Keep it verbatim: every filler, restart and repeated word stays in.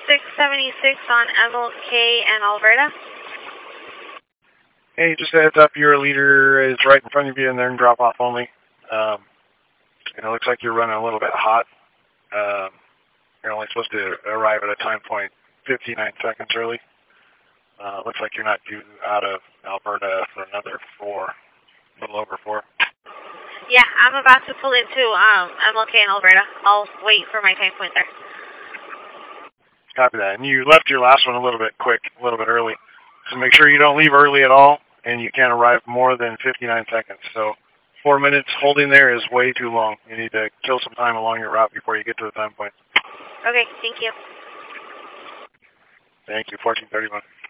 six seventy-six on M L K and Alberta. Hey, just a heads up, your leader is right in front of you and they're in drop off only. Um, it looks like you're running a little bit hot. Um, you're only supposed to arrive at a time point fifty-nine seconds early. Uh, looks like you're not due out of Alberta for another four, a little over four. Yeah, I'm about to pull into um, M L K in Alberta. I'll wait for my time point there. Copy that. And you left your last one a little bit quick, a little bit early. So make sure you don't leave early at all, and you can't arrive more than fifty-nine seconds. So four minutes holding there is way too long. You need to kill some time along your route before you get to the time point. Okay, thank you. Thank you, fourteen thirty-one.